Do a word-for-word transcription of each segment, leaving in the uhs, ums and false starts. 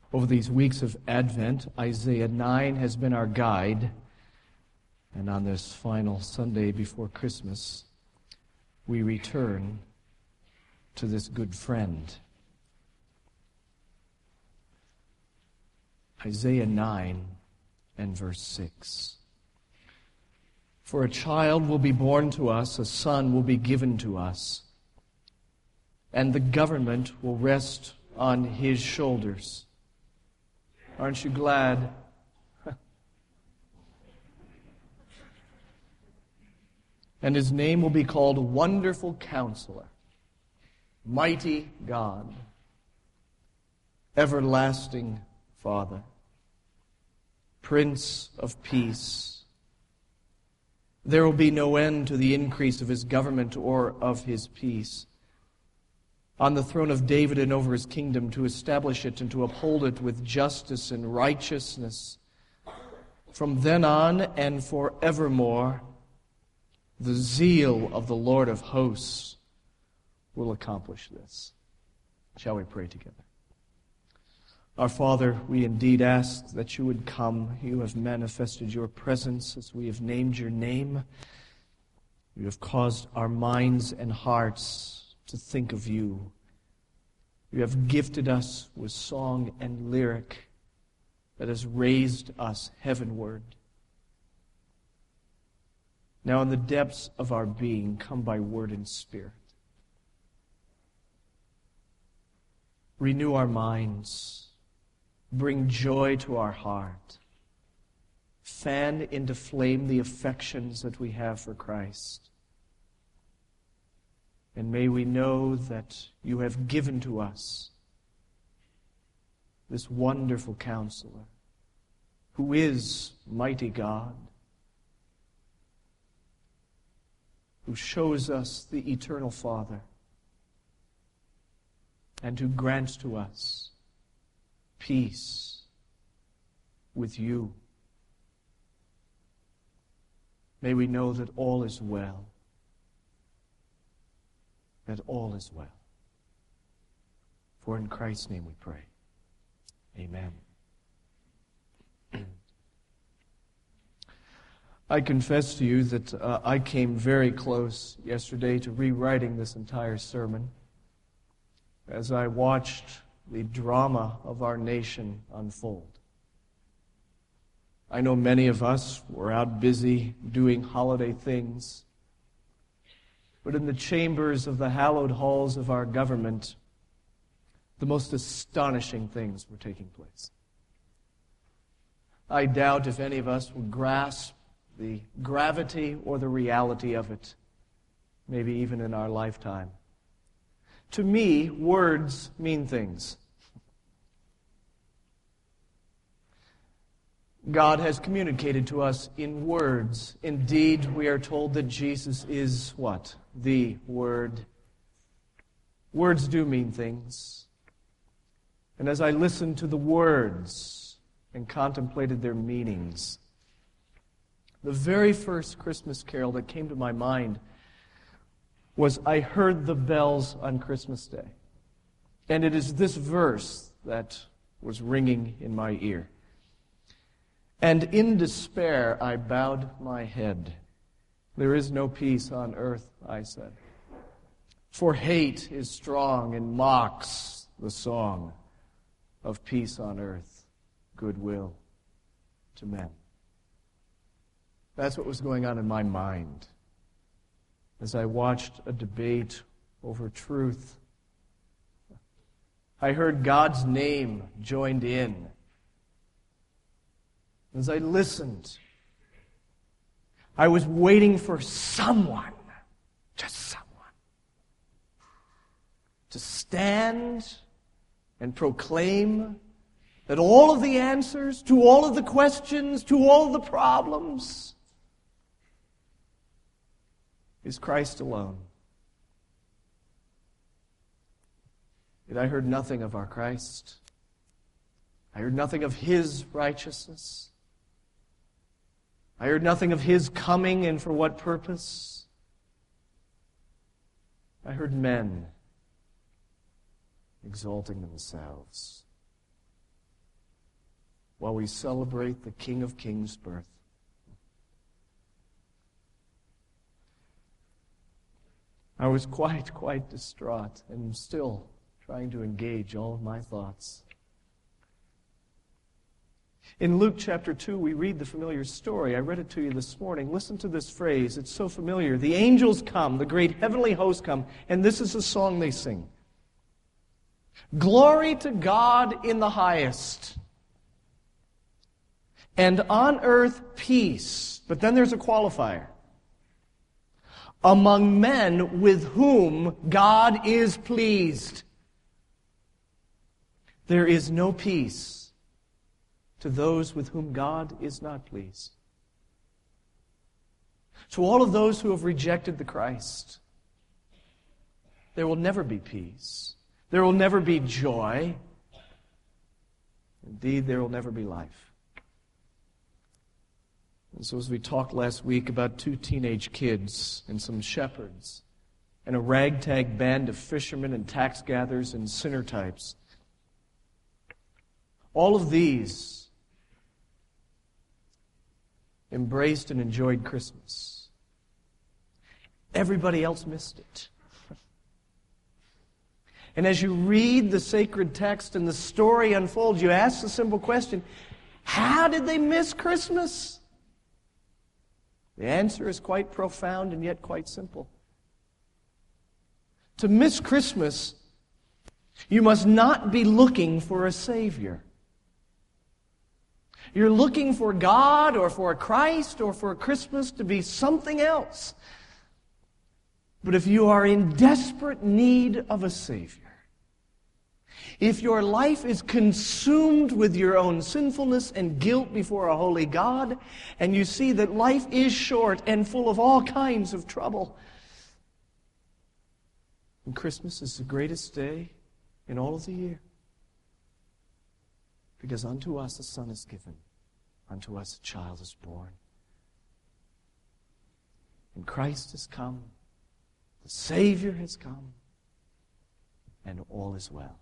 Over these weeks of Advent, Isaiah nine has been our guide. And on this final Sunday before Christmas, we return to this good friend. Isaiah nine and verse six. For a child will be born to us, a son will be given to us, and the government will rest on his shoulders. Aren't you glad? And his name will be called Wonderful Counselor, Mighty God, Everlasting Father, Prince of Peace. There will be no end to the increase of his government or of his peace, on the throne of David and over his kingdom, to establish it and to uphold it with justice and righteousness. From then on and forevermore, the zeal of the Lord of hosts will accomplish this. Shall we pray together? Our Father, we indeed ask that you would come. You have manifested your presence as we have named your name. You have caused our minds and hearts to think of you. You have gifted us with song and lyric that has raised us heavenward. Now in the depths of our being, come by word and spirit. Renew our minds. Bring joy to our heart. Fan into flame the affections that we have for Christ. And may we know that you have given to us this wonderful Counselor, who is mighty God, who shows us the eternal Father, and who grants to us peace with you. May we know that all is well. That all is well. For in Christ's name we pray. Amen. I confess to you that uh, I came very close yesterday to rewriting this entire sermon as I watched the drama of our nation unfold. I know many of us were out busy doing holiday things, but in the chambers of the hallowed halls of our government, the most astonishing things were taking place. I doubt if any of us would grasp the gravity or the reality of it, maybe even in our lifetime. To me, words mean things. God has communicated to us in words. Indeed, we are told that Jesus is what? The Word. Words do mean things. And as I listened to the words and contemplated their meanings, the very first Christmas carol that came to my mind was "I Heard the Bells on Christmas Day." And it is this verse that was ringing in my ear. "And in despair I bowed my head. There is no peace on earth," I said. "For hate is strong and mocks the song of peace on earth, goodwill to men." That's what was going on in my mind as I watched a debate over truth. I heard God's name joined in. As I listened, I was waiting for someone, just someone, to stand and proclaim that all of the answers to all of the questions, to all of the problems, is Christ alone. Yet I heard nothing of our Christ. I heard nothing of His righteousness. I heard nothing of His coming and for what purpose. I heard men exalting themselves. while we celebrate the King of Kings' birth. I was quite, quite distraught and still trying to engage all of my thoughts. In Luke chapter two, we read the familiar story. I read it to you this morning. Listen to this phrase. It's so familiar. The angels come, the great heavenly hosts come, and this is the song they sing. Glory to God in the highest, and on earth peace. But then there's a qualifier. Among men with whom God is pleased. There is no peace to those with whom God is not pleased. To all of those who have rejected the Christ, there will never be peace. There will never be joy. Indeed, there will never be life. And so as we talked last week about two teenage kids and some shepherds and a ragtag band of fishermen and tax gatherers and sinner types, all of these embraced and enjoyed Christmas. Everybody else missed it. And as you read the sacred text and the story unfolds, you ask the simple question, how did they miss Christmas? The answer is quite profound and yet quite simple. To miss Christmas, you must not be looking for a Savior. You're looking for God or for a Christ or for a Christmas to be something else. But if you are in desperate need of a Savior, if your life is consumed with your own sinfulness and guilt before a holy God, and you see that life is short and full of all kinds of trouble, and Christmas is the greatest day in all of the year. Because unto us a son is given, unto us a child is born. And Christ has come, the Savior has come, and all is well.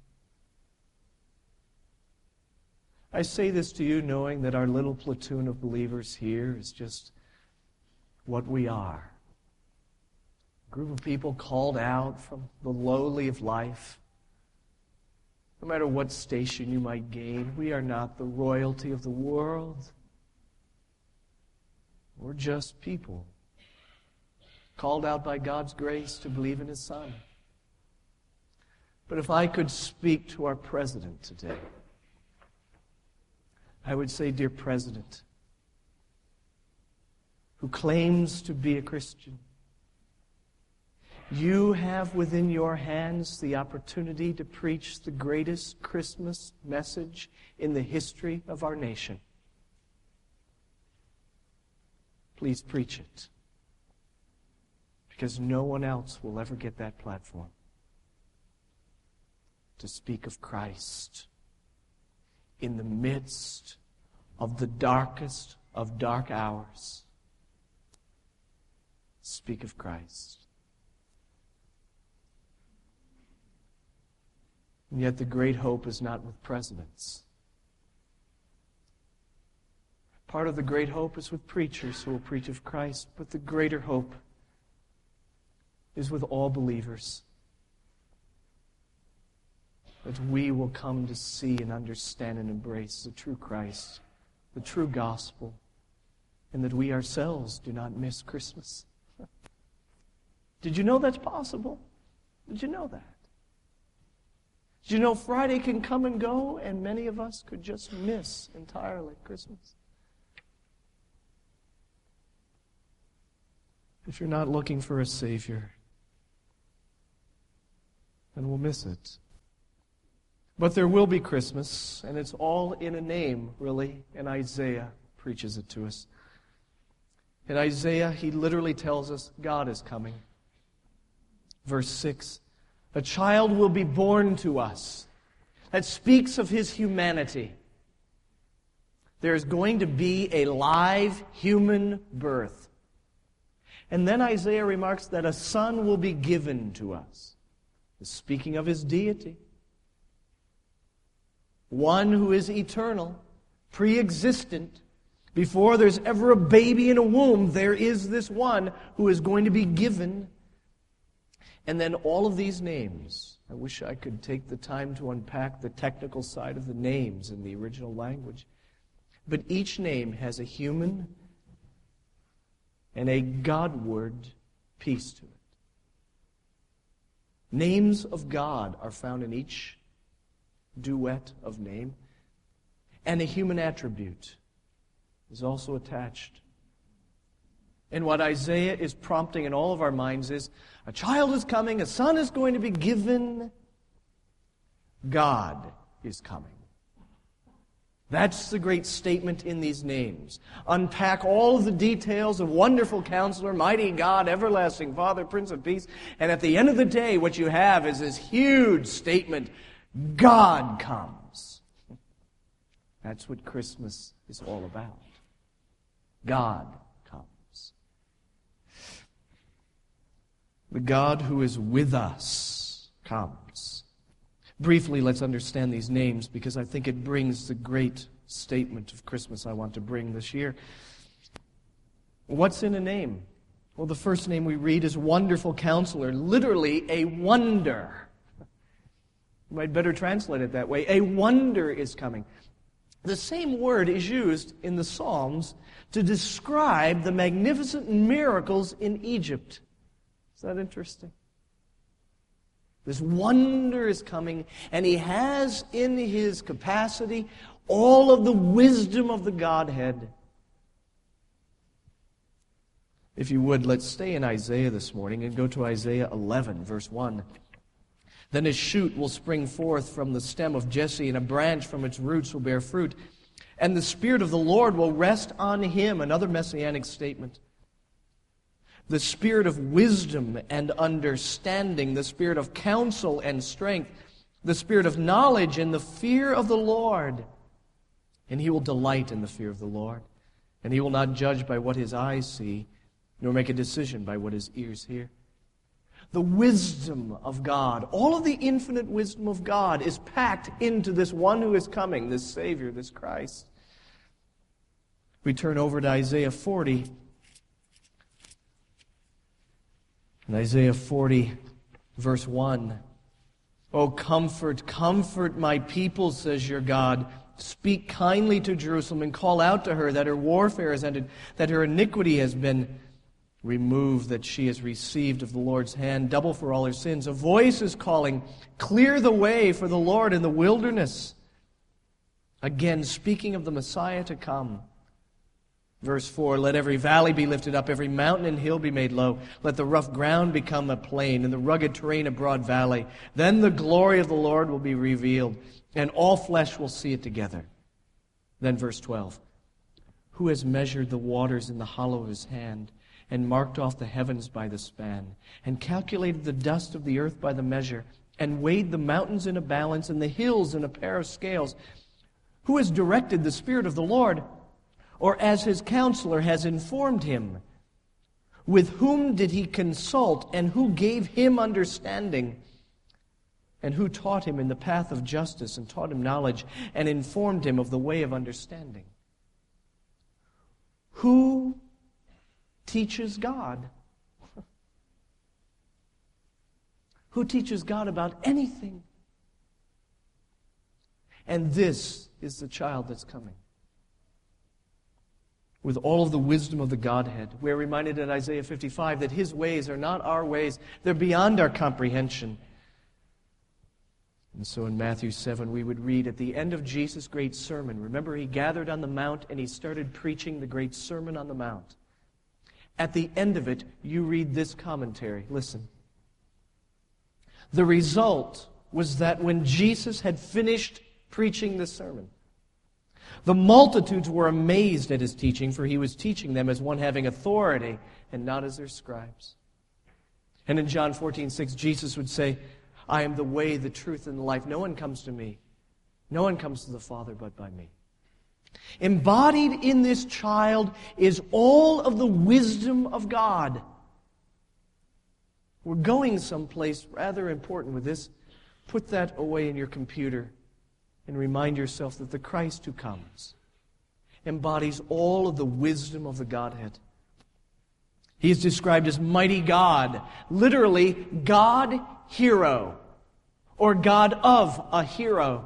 I say this to you knowing that our little platoon of believers here is just what we are. A group of people called out from the lowly of life. No matter what station you might gain, we are not the royalty of the world. We're just people called out by God's grace to believe in His Son. But if I could speak to our president today, I would say, dear President, who claims to be a Christian, you have within your hands the opportunity to preach the greatest Christmas message in the history of our nation. Please preach it, because no one else will ever get that platform to speak of Christ in the midst of the darkest of dark hours. Speak of Christ. And yet the great hope is not with presidents. Part of the great hope is with preachers who will preach of Christ, but the greater hope is with all believers. That we will come to see and understand and embrace the true Christ, the true gospel, and that we ourselves do not miss Christmas. Did you know that's possible? Did you know that? Did you know Friday can come and go, and many of us could just miss entirely Christmas? If you're not looking for a Savior, then we'll miss it. But there will be Christmas, and it's all in a name, really, and Isaiah preaches it to us. In Isaiah, he literally tells us God is coming. Verse six, a child will be born to us. That speaks of his humanity. There is going to be a live human birth. And then Isaiah remarks that a son will be given to us. Speaking of his deity. One who is eternal, pre-existent, before there's ever a baby in a womb, there is this one who is going to be given. And then all of these names, I wish I could take the time to unpack the technical side of the names in the original language. But each name has a human and a Godward piece to it. Names of God are found in each duet of name, and a human attribute is also attached. And what Isaiah is prompting in all of our minds is, a child is coming, a son is going to be given, God is coming. That's the great statement in these names. Unpack all of the details of Wonderful Counselor, Mighty God, Everlasting Father, Prince of Peace, and at the end of the day, what you have is this huge statement, God comes. That's what Christmas is all about. God comes. The God who is with us comes. Briefly, let's understand these names because I think it brings the great statement of Christmas I want to bring this year. What's in a name? Well, the first name we read is Wonderful Counselor, literally a wonder. You might better translate it that way. A wonder is coming. The same word is used in the Psalms to describe the magnificent miracles in Egypt. Is that interesting? This wonder is coming, and he has in his capacity all of the wisdom of the Godhead. If you would, let's stay in Isaiah this morning and go to Isaiah eleven, verse one. Then a shoot will spring forth from the stem of Jesse, and a branch from its roots will bear fruit. And the Spirit of the Lord will rest on him. Another messianic statement. The Spirit of wisdom and understanding, the Spirit of counsel and strength, the Spirit of knowledge and the fear of the Lord. And he will delight in the fear of the Lord. And he will not judge by what his eyes see, nor make a decision by what his ears hear. The wisdom of God, all of the infinite wisdom of God is packed into this one who is coming, this Savior, this Christ. We turn over to Isaiah forty. In Isaiah forty, verse one, "O comfort, comfort my people, says your God. Speak kindly to Jerusalem and call out to her that her warfare has ended, that her iniquity has been removed, that she has received of the Lord's hand double for all her sins. A voice is calling, clear the way for the Lord in the wilderness." Again, speaking of the Messiah to come. Verse four, "Let every valley be lifted up, every mountain and hill be made low. Let the rough ground become a plain, and the rugged terrain a broad valley. Then the glory of the Lord will be revealed, and all flesh will see it together." Then verse twelve, "Who has measured the waters in the hollow of his hand, and marked off the heavens by the span, and calculated the dust of the earth by the measure, and weighed the mountains in a balance, and the hills in a pair of scales? Who has directed the Spirit of the Lord? Or as his counselor has informed him? With whom did he consult, and who gave him understanding? And who taught him in the path of justice, and taught him knowledge, and informed him of the way of understanding?" Who teaches God? Who teaches God about anything? And this is the child that's coming. With all of the wisdom of the Godhead. We're reminded in Isaiah fifty-five that his ways are not our ways. They're beyond our comprehension. And so in Matthew seven, we would read at the end of Jesus' great sermon. Remember, he gathered on the mount and he started preaching the great Sermon on the Mount. At the end of it, you read this commentary. Listen. The result was that when Jesus had finished preaching this sermon, the multitudes were amazed at his teaching, for he was teaching them as one having authority and not as their scribes. And in John fourteen six, Jesus would say, "I am the way, the truth, and the life. No one comes to me. No one comes to the Father but by me." Embodied in this child is all of the wisdom of God. We're going someplace rather important with this. Put that away in your computer and remind yourself that the Christ who comes embodies all of the wisdom of the Godhead. He is described as mighty God, literally God hero, or God of a hero.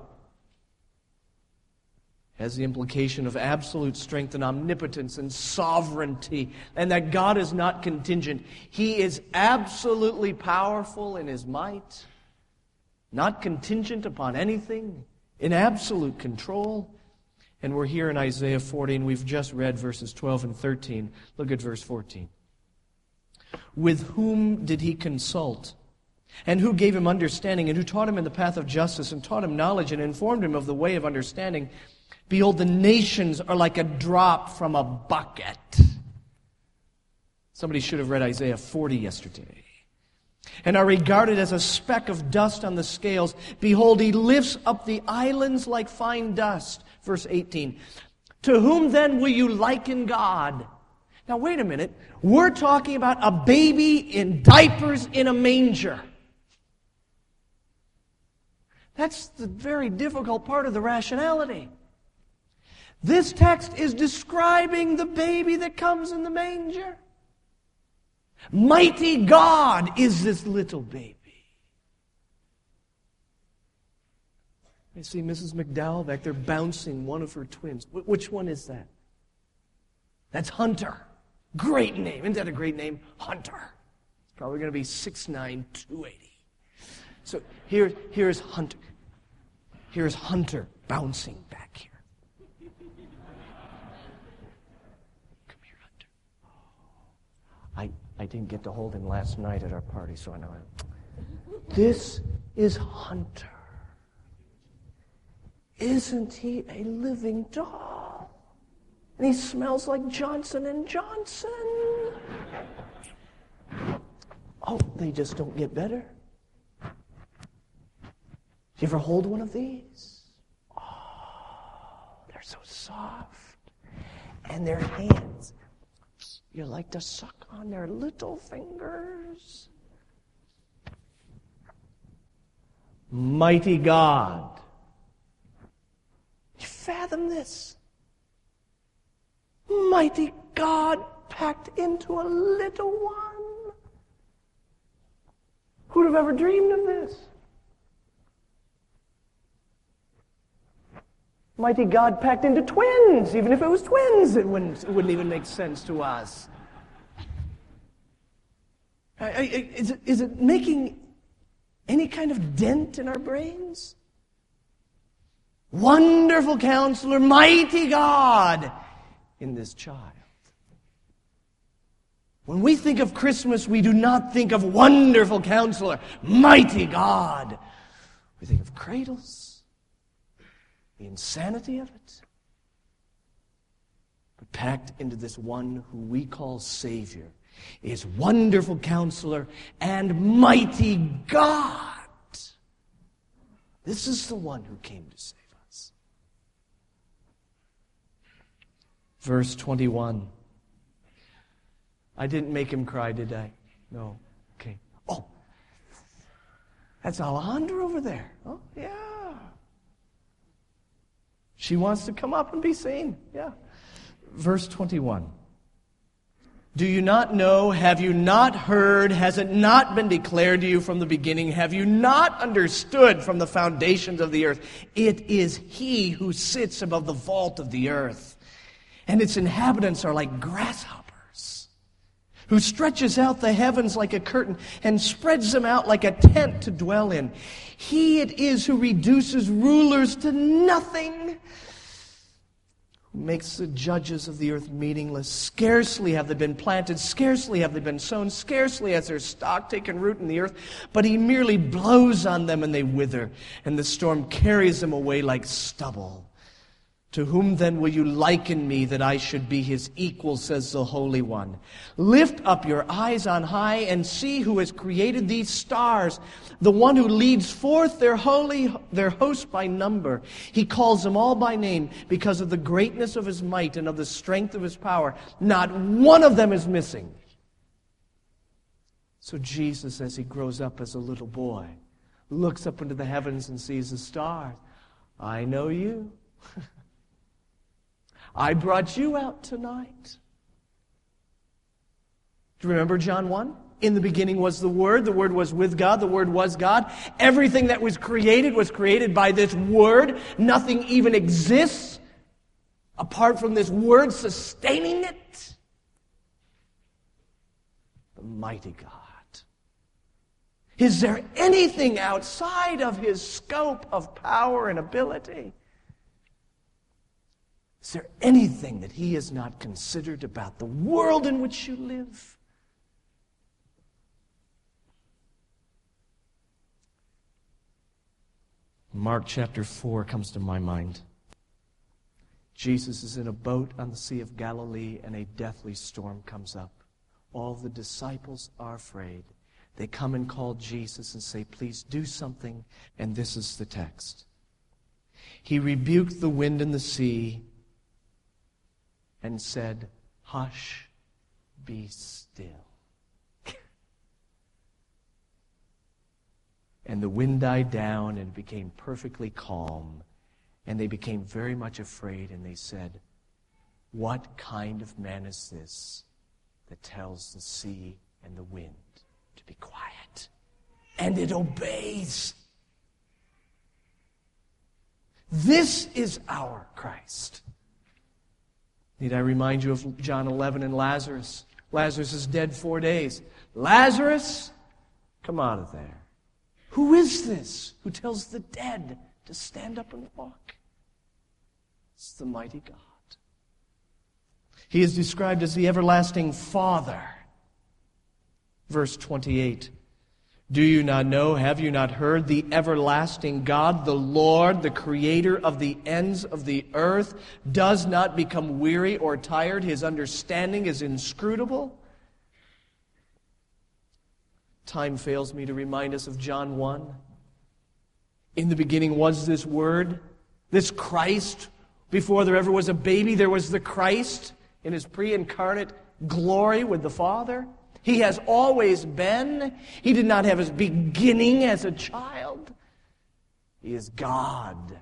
Has the implication of absolute strength and omnipotence and sovereignty, and that God is not contingent. He is absolutely powerful in His might, not contingent upon anything, in absolute control. And we're here in Isaiah forty, and we've just read verses twelve and thirteen. Look at verse fourteen. With whom did He consult? And who gave Him understanding? And who taught Him in the path of justice, and taught Him knowledge, and informed Him of the way of understanding? Behold, the nations are like a drop from a bucket. Somebody should have read Isaiah forty yesterday. And are regarded as a speck of dust on the scales. Behold, He lifts up the islands like fine dust. Verse eighteen. To whom then will you liken God? Now wait a minute. We're talking about a baby in diapers in a manger. That's the very difficult part of the rationality. This text is describing the baby that comes in the manger. Mighty God is this little baby. I see Missus McDowell back there bouncing one of her twins. Wh- which one is that? That's Hunter. Great name. Isn't that a great name? Hunter. Probably going to be six nine, two eighty. So here, here's Hunter. Here's Hunter bouncing back here. Come here, Hunter. I, I didn't get to hold him last night at our party, so I know him. This is Hunter. Isn't he a living doll? And he smells like Johnson and Johnson. Oh, they just don't get better. You ever hold one of these? Oh, they're so soft. And their hands, you like to suck on their little fingers. Mighty God. You fathom this? Mighty God packed into a little one. Who'd have ever dreamed of this? Mighty God packed into twins. Even if it was twins, it wouldn't, it wouldn't even make sense to us. I, I, is, it, is it making any kind of dent in our brains? Wonderful Counselor, mighty God in this child. When we think of Christmas, we do not think of Wonderful Counselor, mighty God. We think of cradles, the insanity of it. But packed into this one who we call Savior is Wonderful Counselor and mighty God. This is the one who came to save us. Verse twenty-one. I didn't make him cry, did I? No. Okay. Oh, that's Alejandra over there. Oh, yeah. She wants to come up and be seen. Yeah. Verse twenty-one. Do you not know? Have you not heard? Has it not been declared to you from the beginning? Have you not understood from the foundations of the earth? It is He who sits above the vault of the earth, and its inhabitants are like grasshoppers, who stretches out the heavens like a curtain and spreads them out like a tent to dwell in. He it is who reduces rulers to nothing, who makes the judges of the earth meaningless. Scarcely have they been planted, scarcely have they been sown, scarcely has their stock taken root in the earth, but He merely blows on them and they wither, and the storm carries them away like stubble. To whom then will you liken me that I should be His equal, says the Holy One? Lift up your eyes on high and see who has created these stars, the one who leads forth their holy, their host by number. He calls them all by name because of the greatness of His might and of the strength of His power. Not one of them is missing. So Jesus, as He grows up as a little boy, looks up into the heavens and sees the stars. I know you. I brought you out tonight. Do you remember John one? In the beginning was the Word. The Word was with God. The Word was God. Everything that was created was created by this Word. Nothing even exists apart from this Word sustaining it. The mighty God. Is there anything outside of His scope of power and ability? Is there anything that He has not considered about the world in which you live? Mark chapter four comes to my mind. Jesus is in a boat on the Sea of Galilee, and a deathly storm comes up. All the disciples are afraid. They come and call Jesus and say, please do something. And this is the text. He rebuked the wind and the sea and said, hush, be still. And the wind died down and became perfectly calm. And they became very much afraid, and they said, what kind of man is this that tells the sea and the wind to be quiet? And it obeys. This is our Christ. Need I remind you of John eleven and Lazarus? Lazarus is dead four days. Lazarus, come out of there. Who is this who tells the dead to stand up and walk? It's the mighty God. He is described as the everlasting Father. Verse twenty-eight. Do you not know, have you not heard, the everlasting God, the Lord, the creator of the ends of the earth, does not become weary or tired. His understanding is inscrutable. Time fails me to remind us of John one. In the beginning was this Word, this Christ. Before there ever was a baby, there was the Christ in His pre-incarnate glory with the Father. He has always been. He did not have His beginning as a child. He is God.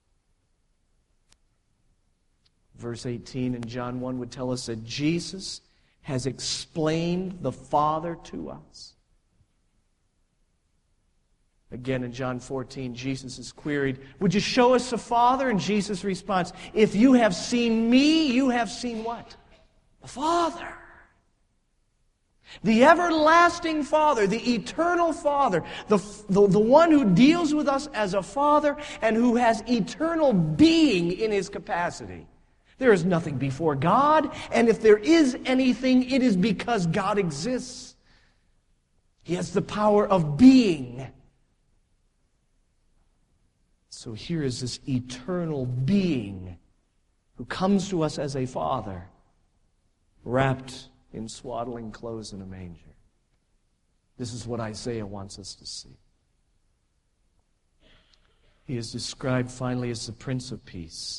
Verse eighteen in John one would tell us that Jesus has explained the Father to us. Again, in John fourteen, Jesus is queried, would you show us the Father? And Jesus responds, if you have seen me, you have seen what? The Father. The everlasting Father, the eternal Father, the, the, the one who deals with us as a Father and who has eternal being in His capacity. There is nothing before God, and if there is anything, it is because God exists. He has the power of being. So here is this eternal being who comes to us as a Father, wrapped in swaddling clothes in a manger. This is what Isaiah wants us to see. He is described finally as the Prince of Peace.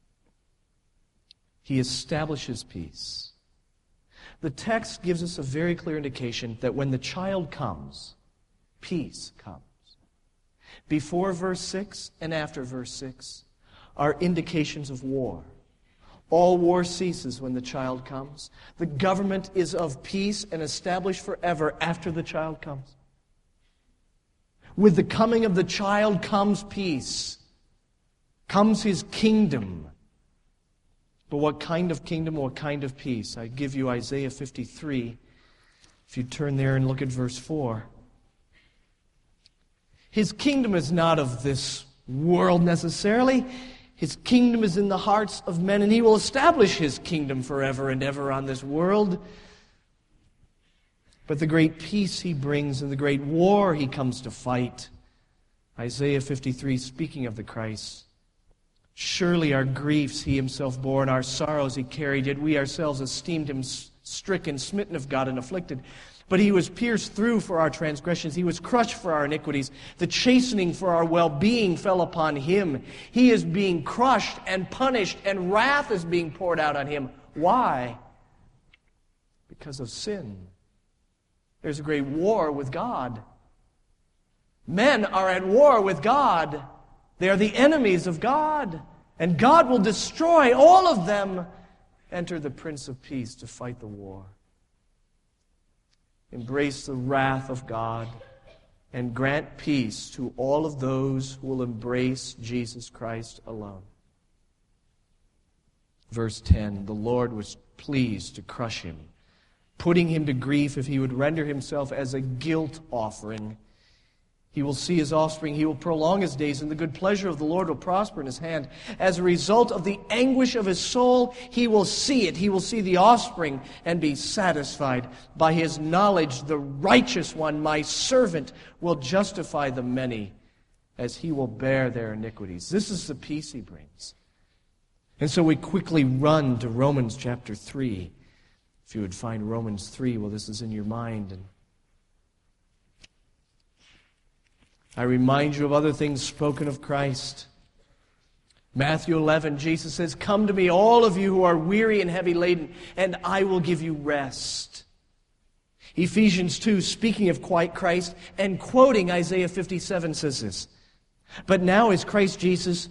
He establishes peace. The text gives us a very clear indication that when the child comes, peace comes. Before verse six and after verse six are indications of war. All war ceases when the child comes. The government is of peace and established forever after the child comes. With the coming of the child comes peace. Comes His kingdom. But what kind of kingdom, what kind of peace? I give you Isaiah fifty-three. If you turn there and look at verse four. His kingdom is not of this world necessarily. His kingdom is in the hearts of men, and He will establish His kingdom forever and ever on this world. But the great peace He brings and the great war He comes to fight. Isaiah fifty-three, speaking of the Christ. Surely our griefs He Himself bore, and our sorrows He carried, yet we ourselves esteemed Him stricken, smitten of God, and afflicted. But He was pierced through for our transgressions. He was crushed for our iniquities. The chastening for our well-being fell upon Him. He is being crushed and punished, and wrath is being poured out on Him. Why? Because of sin. There's a great war with God. Men are at war with God. They are the enemies of God. And God will destroy all of them. Enter the Prince of Peace to fight the war. Embrace the wrath of God and grant peace to all of those who will embrace Jesus Christ alone. Verse ten, the Lord was pleased to crush him, putting him to grief if he would render himself as a guilt offering. He will see his offspring. He will prolong his days, and the good pleasure of the Lord will prosper in his hand. As a result of the anguish of his soul, he will see it. He will see the offspring and be satisfied. By his knowledge, the righteous one, my servant, will justify the many, as he will bear their iniquities. This is the peace he brings. And so we quickly run to Romans chapter three. If you would find Romans three, well, this is in your mind. And I remind you of other things spoken of Christ. Matthew eleven, Jesus says, "Come to me, all of you who are weary and heavy laden, and I will give you rest." Ephesians two, speaking of Christ and quoting Isaiah fifty-seven, says this, "But now is Christ Jesus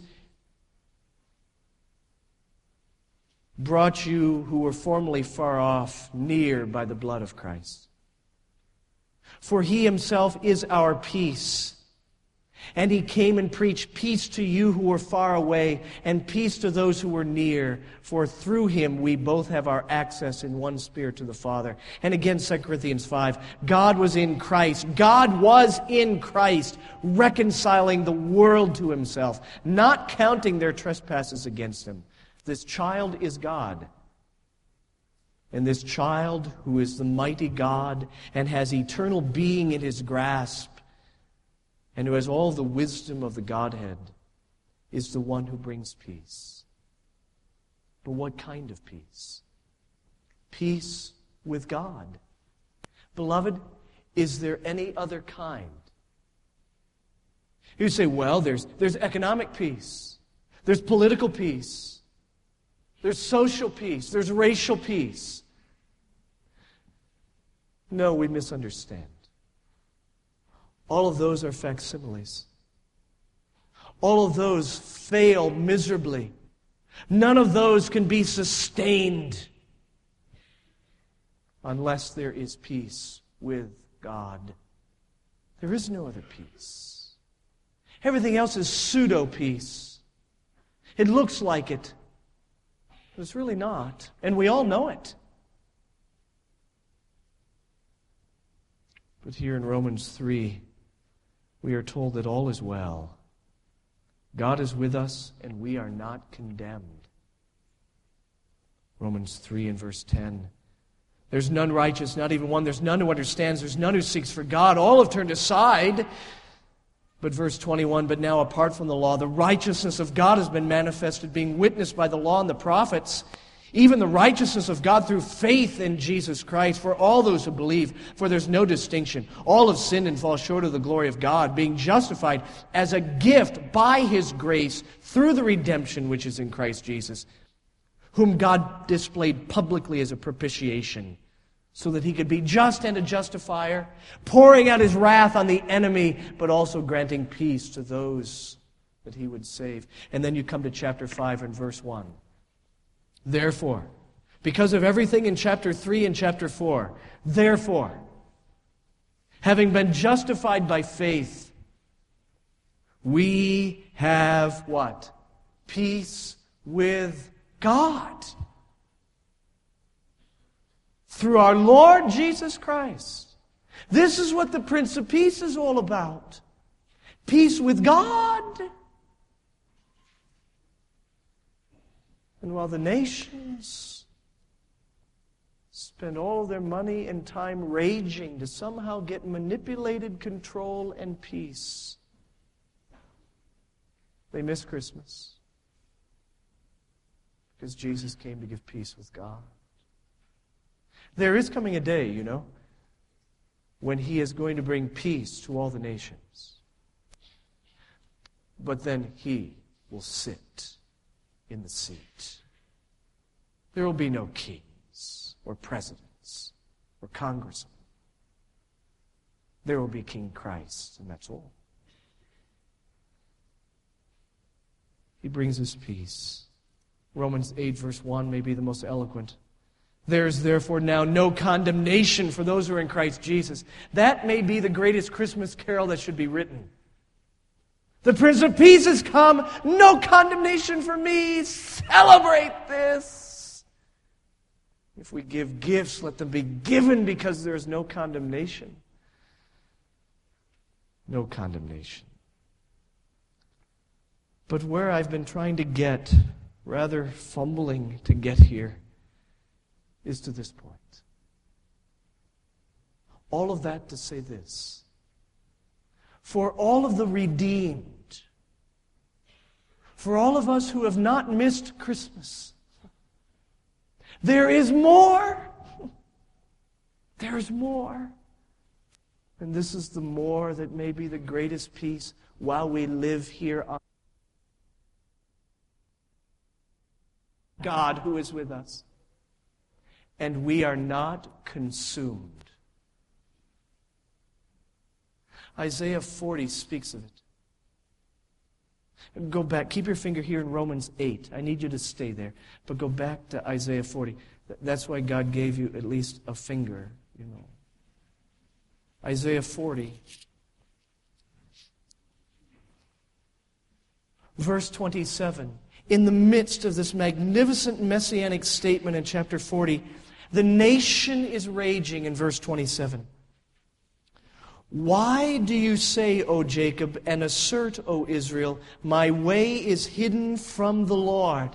brought you who were formerly far off near by the blood of Christ. For he himself is our peace. And he came and preached peace to you who were far away, and peace to those who were near. For through him we both have our access in one Spirit to the Father." And again, Second Corinthians five, God was in Christ. God was in Christ, reconciling the world to himself, not counting their trespasses against him. This child is God. And this child, who is the mighty God and has eternal being in his grasp, and who has all the wisdom of the Godhead, is the one who brings peace. But what kind of peace? Peace with God. Beloved, is there any other kind? You say, well, there's, there's economic peace. There's political peace. There's social peace. There's racial peace. No, we misunderstand. All of those are facsimiles. All of those fail miserably. None of those can be sustained unless there is peace with God. There is no other peace. Everything else is pseudo-peace. It looks like it, but it's really not. And we all know it. But here in Romans three, we are told that all is well. God is with us, and we are not condemned. Romans three and verse ten. There's none righteous, not even one. There's none who understands. There's none who seeks for God. All have turned aside. But verse twenty-one, but now apart from the law, the righteousness of God has been manifested, being witnessed by the law and the prophets, even the righteousness of God through faith in Jesus Christ for all those who believe, for there's no distinction. All have sinned and fall short of the glory of God, being justified as a gift by His grace through the redemption which is in Christ Jesus, whom God displayed publicly as a propitiation, so that He could be just and a justifier, pouring out His wrath on the enemy, but also granting peace to those that He would save. And then you come to chapter five and verse one. Therefore, because of everything in chapter three and chapter four, therefore, having been justified by faith, we have what? Peace with God. Through our Lord Jesus Christ. This is what the Prince of Peace is all about. Peace with God. And while the nations spend all their money and time raging to somehow get manipulated control and peace, they miss Christmas. Because Jesus came to give peace with God. There is coming a day, you know, when He is going to bring peace to all the nations. But then He will sit in the seat. There will be no kings or presidents or congressmen. There will be King Christ, and that's all. He brings us peace. Romans eight, verse one may be the most eloquent. There is therefore now no condemnation for those who are in Christ Jesus. That may be the greatest Christmas carol that should be written. The Prince of Peace has come. No condemnation for me. Celebrate this. If we give gifts, let them be given because there is no condemnation. No condemnation. But where I've been trying to get, rather fumbling to get here, is to this point. All of that to say this. For all of the redeemed, for all of us who have not missed Christmas, there is more. There is more. And this is the more that may be the greatest peace while we live here on God who is with us. And we are not consumed. Isaiah forty speaks of it. Go back. Keep your finger here in Romans eight. I need you to stay there. But go back to Isaiah forty. That's why God gave you at least a finger, you know. Isaiah forty. Verse twenty-seven. In the midst of this magnificent messianic statement in chapter forty, the nation is raging in verse twenty-seven. Why do you say, O Jacob, and assert, O Israel, my way is hidden from the Lord,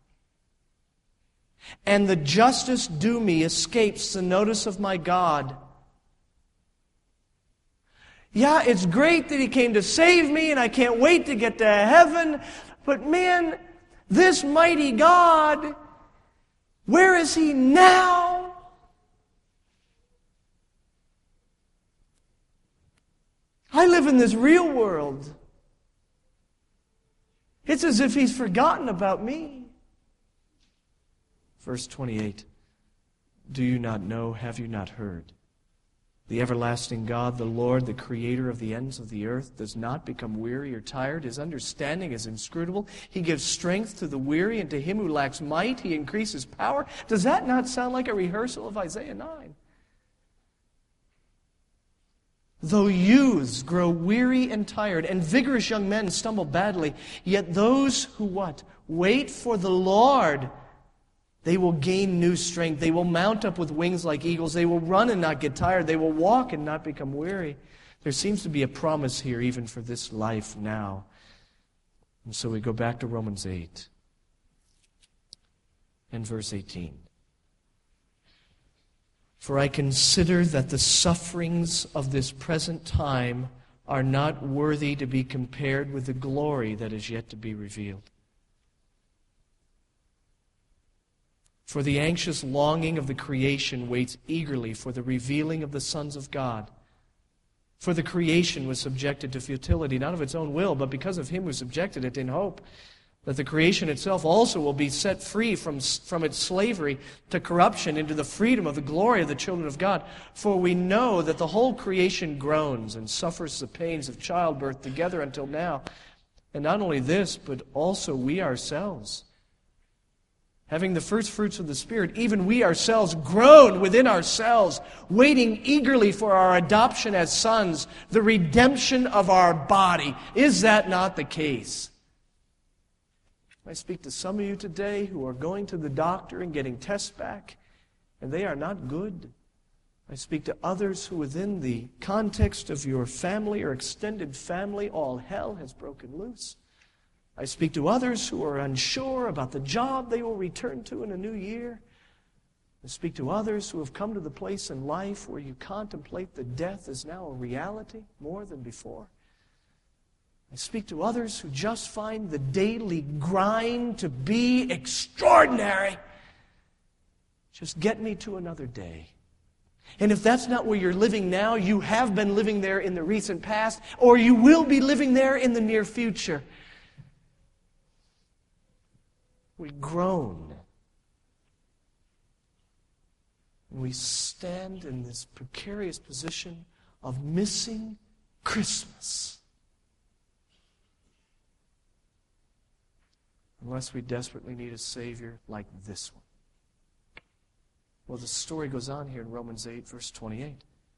and the justice due me escapes the notice of my God? Yeah, it's great that He came to save me, and I can't wait to get to heaven, but man, this mighty God, where is He now? I live in this real world. It's as if He's forgotten about me. Verse twenty-eight. Do you not know? Have you not heard? The everlasting God, the Lord, the Creator of the ends of the earth, does not become weary or tired. His understanding is inscrutable. He gives strength to the weary, and to him who lacks might, He increases power. Does that not sound like a rehearsal of Isaiah nine? Though youths grow weary and tired, and vigorous young men stumble badly, yet those who what? Wait for the Lord, they will gain new strength. They will mount up with wings like eagles. They will run and not get tired. They will walk and not become weary. There seems to be a promise here even for this life now. And so we go back to Romans eight and verse eighteen. For I consider that the sufferings of this present time are not worthy to be compared with the glory that is yet to be revealed. For the anxious longing of the creation waits eagerly for the revealing of the sons of God. For the creation was subjected to futility, not of its own will, but because of Him who subjected it, in hope that the creation itself also will be set free from, from its slavery to corruption into the freedom of the glory of the children of God. For we know that the whole creation groans and suffers the pains of childbirth together until now. And not only this, but also we ourselves, having the first fruits of the Spirit, even we ourselves groan within ourselves, waiting eagerly for our adoption as sons, the redemption of our body. Is that not the case? I speak to some of you today who are going to the doctor and getting tests back, and they are not good. I speak to others who, within the context of your family or extended family, all hell has broken loose. I speak to others who are unsure about the job they will return to in a new year. I speak to others who have come to the place in life where you contemplate that death is now a reality more than before. I speak to others who just find the daily grind to be extraordinary. Just get me to another day. And if that's not where you're living now, you have been living there in the recent past, or you will be living there in the near future. We groan. And we stand in this precarious position of missing Christmas. unless we desperately need a Savior like this one. Well, the story goes on here in Romans eight, verse twenty-eight.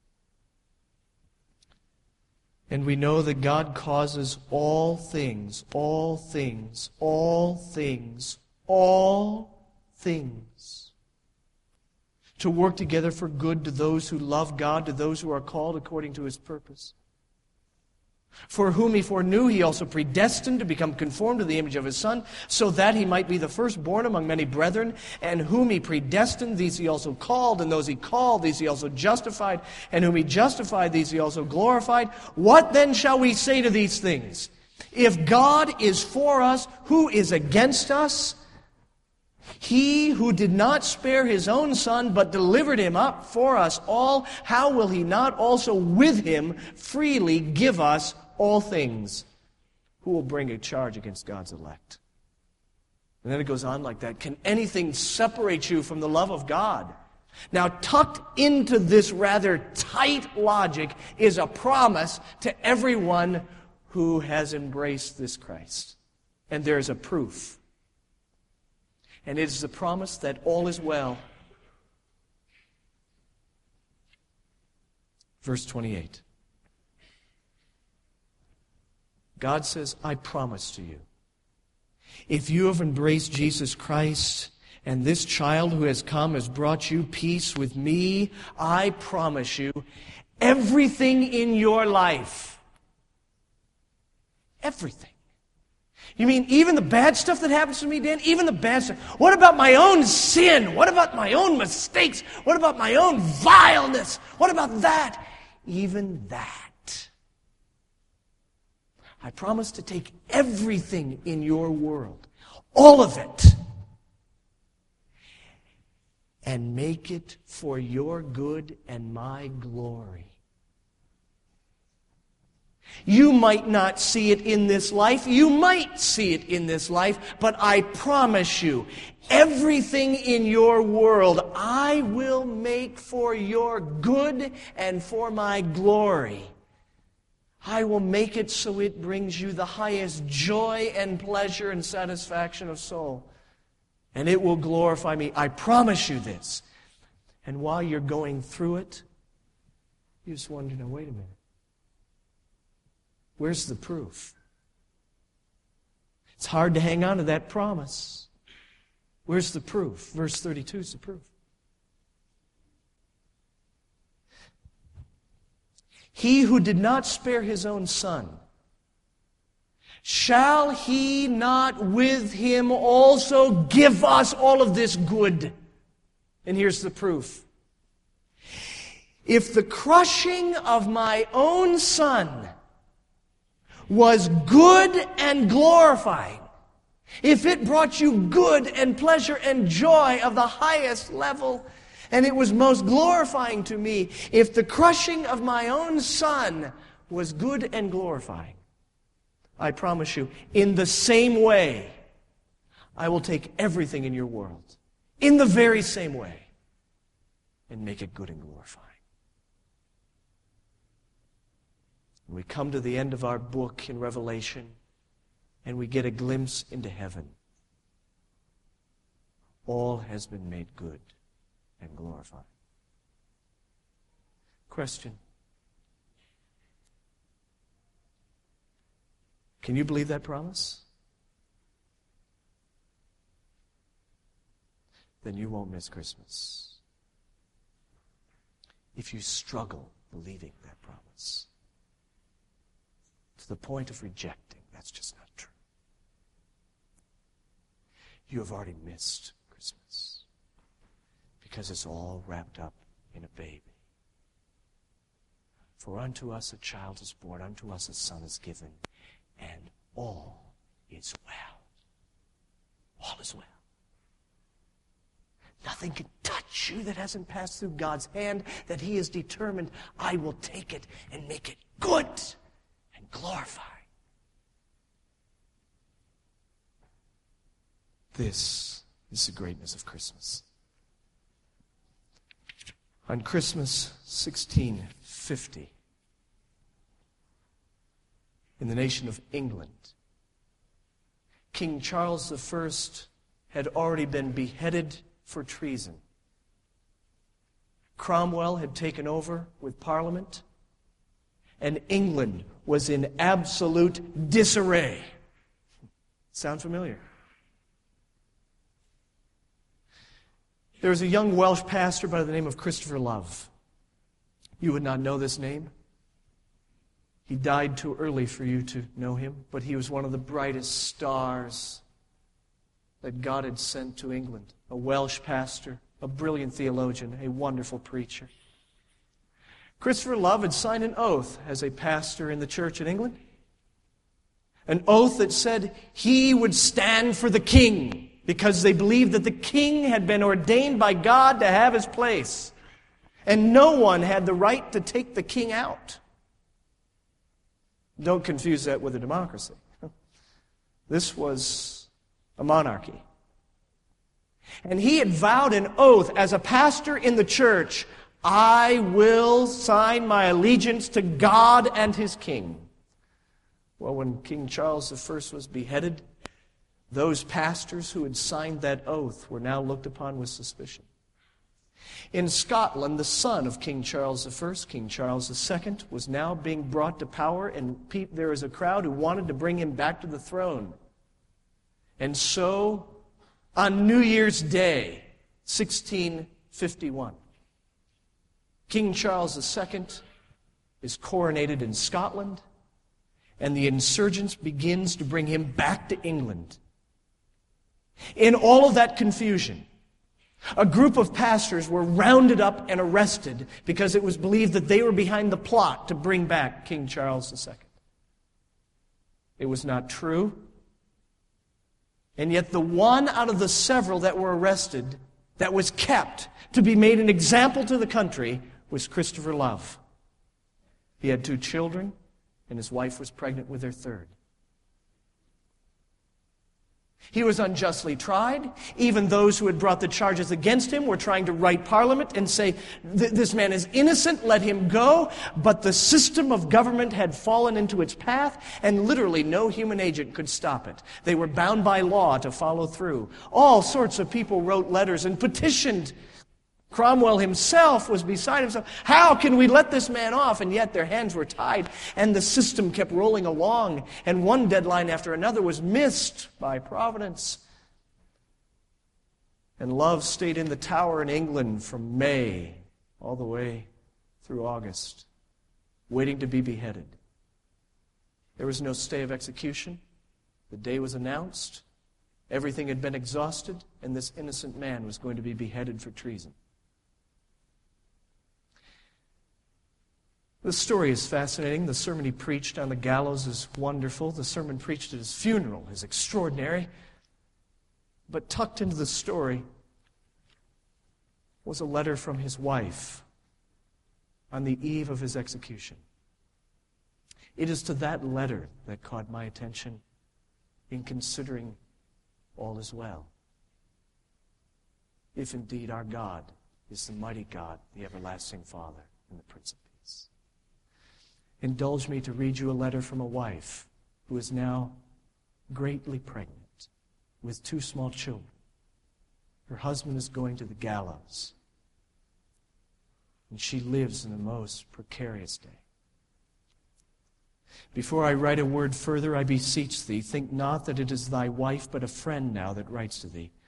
And we know that God causes all things, all things, all things, all things to work together for good to those who love God, to those who are called according to His purpose. For whom He foreknew, He also predestined to become conformed to the image of His Son, so that He might be the firstborn among many brethren. And whom He predestined, these He also called. And those He called, these He also justified. And whom He justified, these He also glorified. What then shall we say to these things? If God is for us, who is against us? He who did not spare His own Son, but delivered Him up for us all, how will He not also with Him freely give us all things? Who will bring a charge against God's elect? And then it goes on like that. Can anything separate you from the love of God? Now, tucked into this rather tight logic is a promise to everyone who has embraced this Christ. And there is a proof. And it is the promise that all is well. Verse twenty-eight. God says, I promise to you, if you have embraced Jesus Christ, and this child who has come has brought you peace with me, I promise you, everything in your life, everything. You mean even the bad stuff that happens to me, Dan? Even the bad stuff. What about my own sin? What about my own mistakes? What about my own vileness? What about that? Even that. I promise to take everything in your world, all of it, and make it for your good and my glory. You might not see it in this life. You might see it in this life. But I promise you, everything in your world I will make for your good and for my glory. I will make it so it brings you the highest joy and pleasure and satisfaction of soul. And it will glorify me. I promise you this. And while you're going through it, you just wonder, now wait a minute. Where's the proof? It's hard to hang on to that promise. Where's the proof? Verse thirty-two is the proof. He who did not spare His own Son, shall He not with Him also give us all of this good? And here's the proof. If the crushing of my own Son was good and glorifying, if it brought you good and pleasure and joy of the highest level, and it was most glorifying to me, if the crushing of my own Son was good and glorifying, I promise you, in the same way, I will take everything in your world, in the very same way, and make it good and glorifying. We come to the end of our book in Revelation, and we get a glimpse into heaven. All has been made good and glorified. Question. Can you believe that promise? Then you won't miss Christmas. If you struggle believing that promise, to the point of rejecting, that's just not true. You have already missed Christmas because it's all wrapped up in a baby. For unto us a child is born, unto us a son is given, and all is well. All is well. Nothing can touch you that hasn't passed through God's hand, that He is determined, I will take it and make it good and glorify. This is the greatness of Christmas. On Christmas sixteen fifty, in the nation of England, King Charles the First had already been beheaded for treason. Cromwell had taken over with Parliament, and England was in absolute disarray. Sound familiar? There was a young Welsh pastor by the name of Christopher Love. You would not know this name. He died too early for you to know him, but he was one of the brightest stars that God had sent to England. A Welsh pastor, a brilliant theologian, a wonderful preacher. Christopher Love had signed an oath as a pastor in the church in England. An oath that said he would stand for the king because they believed that the king had been ordained by God to have his place. And no one had the right to take the king out. Don't confuse that with a democracy. This was a monarchy. And he had vowed an oath as a pastor in the church, I will sign my allegiance to God and his king. Well, when King Charles the First was beheaded, those pastors who had signed that oath were now looked upon with suspicion. In Scotland, the son of King Charles the First, King Charles the Second, was now being brought to power, and pe- there was a crowd who wanted to bring him back to the throne. And so, on New Year's Day, sixteen fifty-one, King Charles the Second is coronated in Scotland, and the insurgents begins to bring him back to England. In all of that confusion, a group of pastors were rounded up and arrested because it was believed that they were behind the plot to bring back King Charles the Second. It was not true. And yet the one out of the several that were arrested, that was kept to be made an example to the country, was Christopher Love. He had two children, and his wife was pregnant with their third. He was unjustly tried. Even those who had brought the charges against him were trying to write Parliament and say, this man is innocent, let him go. But the system of government had fallen into its path, and literally no human agent could stop it. They were bound by law to follow through. All sorts of people wrote letters and petitioned. Cromwell himself was beside himself. How can we let this man off? And yet their hands were tied, and the system kept rolling along, and one deadline after another was missed by Providence. And Love stayed in the Tower in England from May all the way through August, waiting to be beheaded. There was no stay of execution. The day was announced. Everything had been exhausted, and this innocent man was going to be beheaded for treason. The story is fascinating. The sermon he preached on the gallows is wonderful. The sermon preached at his funeral is extraordinary. But tucked into the story was a letter from his wife on the eve of his execution. It is to that letter that caught my attention in considering all is well. If indeed our God is the mighty God, the everlasting Father, and the Prince of Peace. Indulge me to read you a letter from a wife who is now greatly pregnant with two small children. Her husband is going to the gallows, and she lives in the most precarious day. Before I write a word further, I beseech thee, think not that it is thy wife, but a friend now that writes to thee.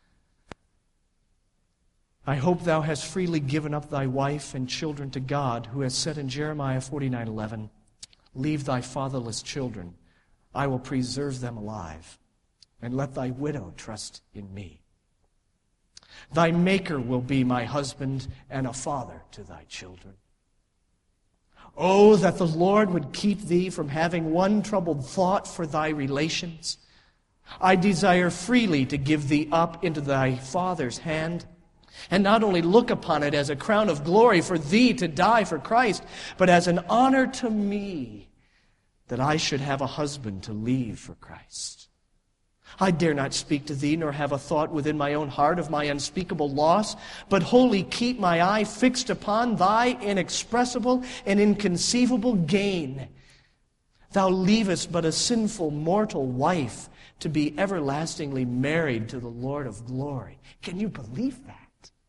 I hope thou hast freely given up thy wife and children to God, who has said in Jeremiah forty-nine eleven, leave thy fatherless children, I will preserve them alive, and let thy widow trust in me. Thy Maker will be my husband and a father to thy children. Oh, that the Lord would keep thee from having one troubled thought for thy relations. I desire freely to give thee up into thy father's hand, and not only look upon it as a crown of glory for thee to die for Christ, but as an honor to me that I should have a husband to leave for Christ. I dare not speak to thee, nor have a thought within my own heart of my unspeakable loss, but wholly keep my eye fixed upon thy inexpressible and inconceivable gain. Thou leavest but a sinful mortal wife to be everlastingly married to the Lord of glory. Can you believe that?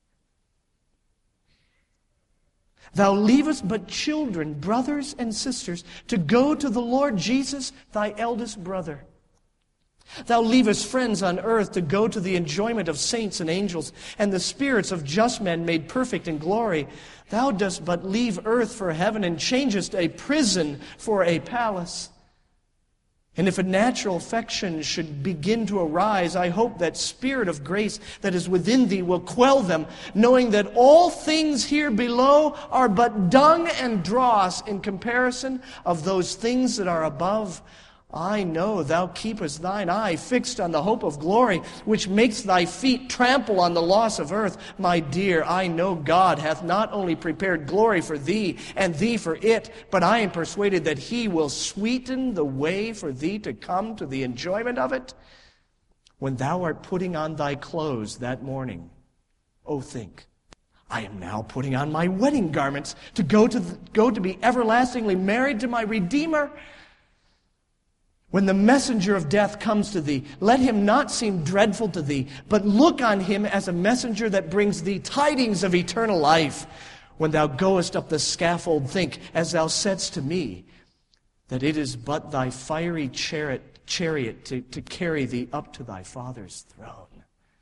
Thou leavest but children, brothers and sisters, to go to the Lord Jesus, thy eldest brother. Thou leavest friends on earth to go to the enjoyment of saints and angels, and the spirits of just men made perfect in glory. Thou dost but leave earth for heaven, and changest a prison for a palace. And if a natural affection should begin to arise, I hope that spirit of grace that is within thee will quell them, knowing that all things here below are but dung and dross in comparison of those things that are above. I know thou keepest thine eye fixed on the hope of glory, which makes thy feet trample on the loss of earth. My dear, I know God hath not only prepared glory for thee, and thee for it, but I am persuaded that he will sweeten the way for thee to come to the enjoyment of it. When thou art putting on thy clothes that morning, oh, think, I am now putting on my wedding garments to go to the, go to be everlastingly married to my Redeemer. When the messenger of death comes to thee, let him not seem dreadful to thee, but look on him as a messenger that brings thee tidings of eternal life. When thou goest up the scaffold, think, as thou saidst to me, that it is but thy fiery chariot, chariot to, to carry thee up to thy Father's throne.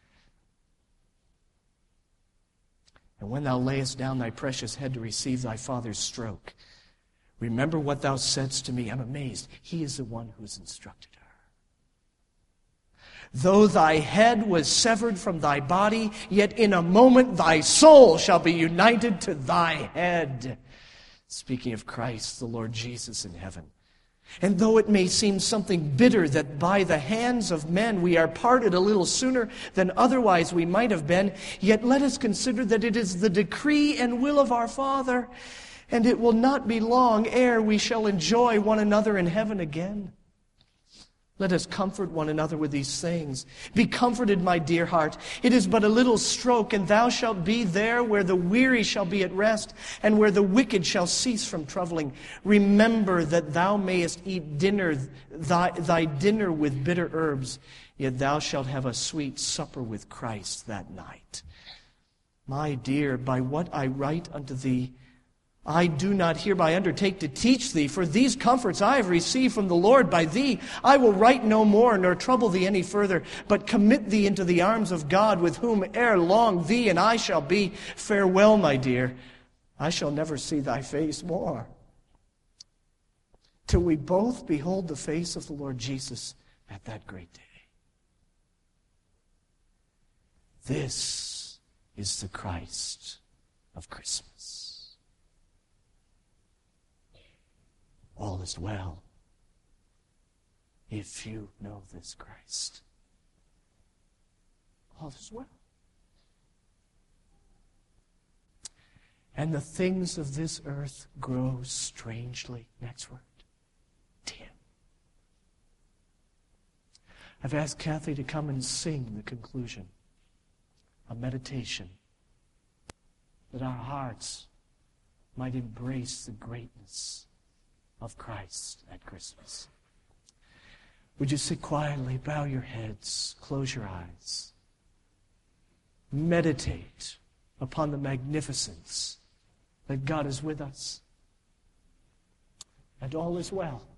And when thou layest down thy precious head to receive thy Father's stroke, remember what thou saidst to me. I'm amazed. He is the one who has instructed her. Though thy head was severed from thy body, yet in a moment thy soul shall be united to thy head. Speaking of Christ, the Lord Jesus in heaven. And though it may seem something bitter that by the hands of men we are parted a little sooner than otherwise we might have been, yet let us consider that it is the decree and will of our Father, and it will not be long ere we shall enjoy one another in heaven again. Let us comfort one another with these things. Be comforted, my dear heart. It is but a little stroke, and thou shalt be there where the weary shall be at rest, and where the wicked shall cease from troubling. Remember that thou mayest eat dinner, thy, thy dinner with bitter herbs, yet thou shalt have a sweet supper with Christ that night. My dear, by what I write unto thee, I do not hereby undertake to teach thee, for these comforts I have received from the Lord by thee. I will write no more, nor trouble thee any further, but commit thee into the arms of God, with whom ere long thee and I shall be. Farewell, my dear. I shall never see thy face more, till we both behold the face of the Lord Jesus at that great day. This is the Christ of Christmas. All is well if you know this Christ. All is well. And the things of this earth grow strangely, next word, dim. I've asked Kathy to come and sing the conclusion, a meditation, that our hearts might embrace the greatness of Christ at Christmas. Would you sit quietly, bow your heads, close your eyes, meditate upon the magnificence that God is with us, and all is well.